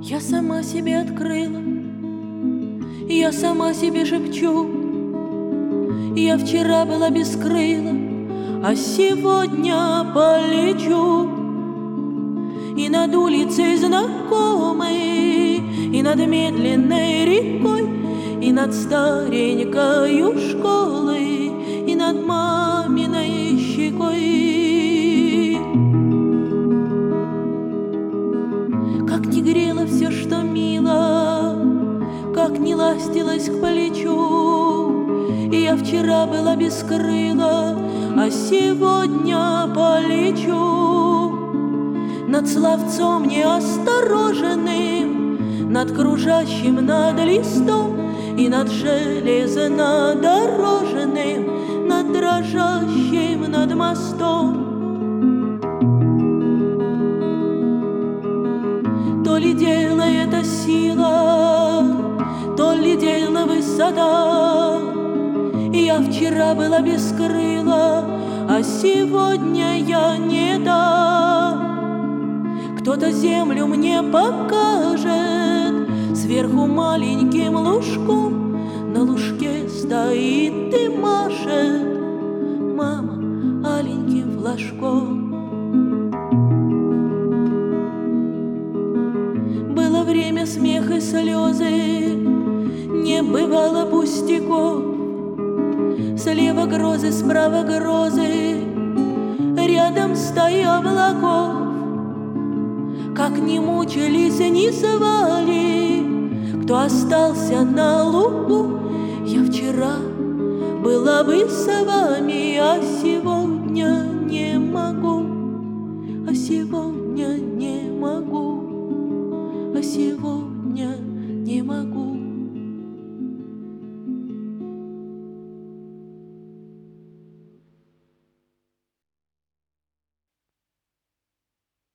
Я сама себе открыла, я сама себе шепчу. Я вчера была без крыла, а сегодня полечу. И над улицей знакомой, и над медленной рекой, и над старенькою школой, и над маминой щекой. Как не грело все, что мило, как не ластилась к плечу. И я вчера была без крыла, а сегодня полечу. Над словцом неостороженным, над кружащим над листом, и над железнодорожным, над дрожащим над мостом. То ли дело это сила, то ли дело высота. Я вчера была без крыла, а сегодня я не та. Кто-то землю мне покажет сверху маленьким лужком. На лужке стоит и машет мама аленьким флажком. Было время смех и слезы, не бывало пустяков. Слева грозы, справа грозы, рядом стая облаков. Как не мучились, не звали, кто остался на лугу. Я вчера была бы с вами, а сегодня